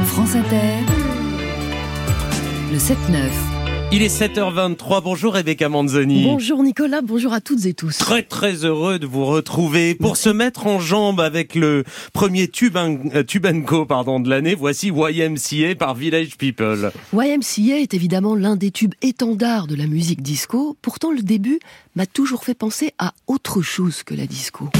France Inter, le 7-9. Il est 7h23, bonjour Rebecca Manzoni. Bonjour Nicolas, bonjour à toutes et tous. Très très heureux de vous retrouver pour se mettre en jambe avec le premier tube and go de l'année. Voici YMCA par Village People. YMCA est évidemment l'un des tubes étendards de la musique disco. Pourtant le début m'a toujours fait penser à autre chose que la disco.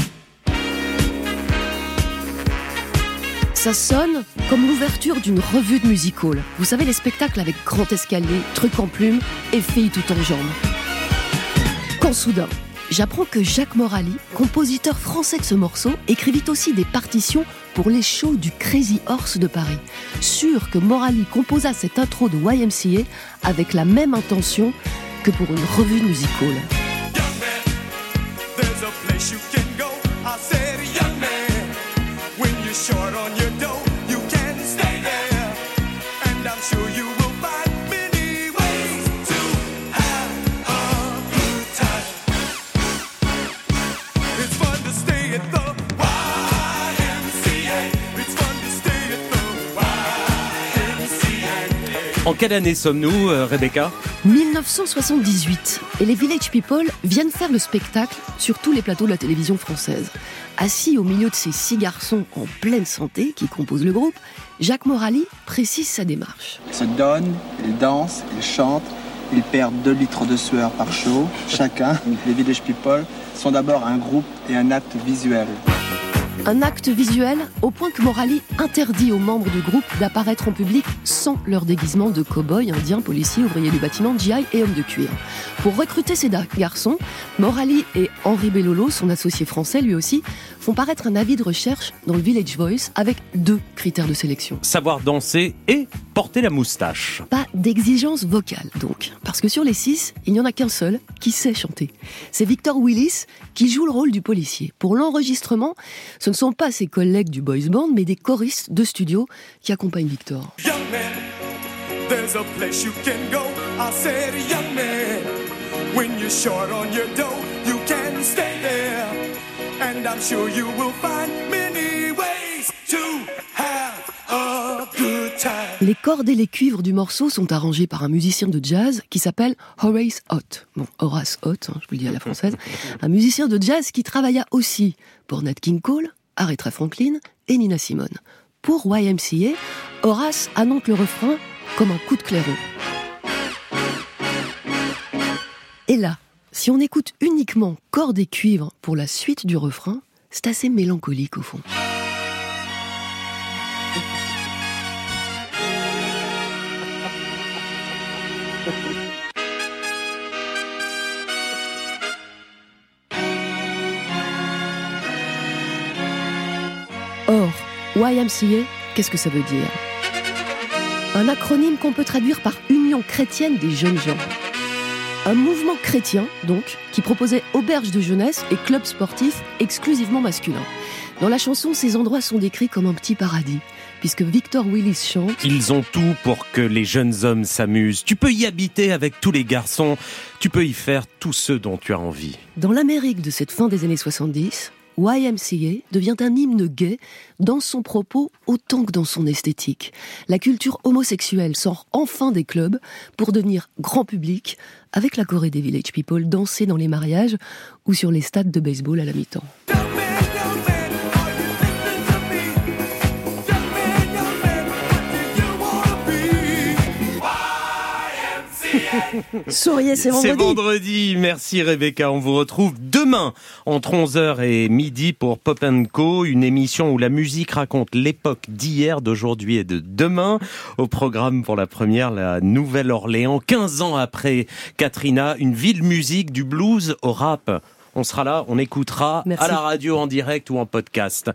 Ça sonne comme l'ouverture d'une revue de music hall. Vous savez, les spectacles avec grand escalier, trucs en plumes et filles tout en jambes. Quand soudain, j'apprends que Jacques Morali, compositeur français de ce morceau, écrivit aussi des partitions pour les shows du Crazy Horse de Paris. Sûr que Morali composa cette intro de YMCA avec la même intention que pour une revue de music hall. En quelle année sommes-nous, Rebecca ? 1978. Et les Village People viennent faire le spectacle sur tous les plateaux de la télévision française. Assis au milieu de ces 6 garçons en pleine santé qui composent le groupe, Jacques Morali précise sa démarche. Ils se donnent, ils dansent, ils chantent, ils perdent 2 litres de sueur par show. Chacun, les Village People, sont d'abord un groupe et un acte visuel. Un acte visuel au point que Morali interdit aux membres du groupe d'apparaître en public sans leur déguisement de cow-boy, indiens, policiers, ouvriers du bâtiment, GI et hommes de cuir. Pour recruter ces garçons, Morali et Henri Bellolo, son associé français lui aussi, font paraître un avis de recherche dans le Village Voice avec 2 critères de sélection. Savoir danser et porter la moustache. Pas d'exigence vocale donc, parce que sur les 6, il n'y en a qu'un seul qui sait chanter. C'est Victor Willis qui joue le rôle du policier. Pour l'enregistrement, ce ne sont pas ses collègues du boys band, mais des choristes de studio qui accompagnent Victor. Young man, there's a place you can go. I said, young man, when you're short on your dough, you can stay there. And I'm sure you will find many ways to have a good time. Les cordes et les cuivres du morceau sont arrangés par un musicien de jazz qui s'appelle Horace Ott. Bon, Horace Ott, je vous le dis à la française. Un musicien de jazz qui travailla aussi pour Nat King Cole, Aretha Franklin et Nina Simone. Pour YMCA, Horace annonce le refrain comme un coup de clairon. Et là, si on écoute uniquement cordes et cuivres pour la suite du refrain, c'est assez mélancolique au fond. Or, YMCA, qu'est-ce que ça veut dire ? Un acronyme qu'on peut traduire par Union chrétienne des jeunes gens. Un mouvement chrétien, donc, qui proposait auberges de jeunesse et clubs sportifs exclusivement masculins. Dans la chanson, ces endroits sont décrits comme un petit paradis, puisque Victor Willis chante « Ils ont tout pour que les jeunes hommes s'amusent. Tu peux y habiter avec tous les garçons. Tu peux y faire tout ce dont tu as envie. » Dans l'Amérique de cette fin des années 70, YMCA devient un hymne gay dans son propos autant que dans son esthétique. La culture homosexuelle sort enfin des clubs pour devenir grand public avec la choré des Village People dansée dans les mariages ou sur les stades de baseball à la mi-temps. Souriez, c'est vendredi. C'est vendredi, merci Rebecca. On vous retrouve demain entre 11h et midi pour Pop & Co, une émission où la musique raconte l'époque d'hier, d'aujourd'hui et de demain. Au programme pour la première, la Nouvelle-Orléans, 15 ans après Katrina, une ville musique du blues au rap. On sera là, on écoutera à la radio en direct ou en podcast.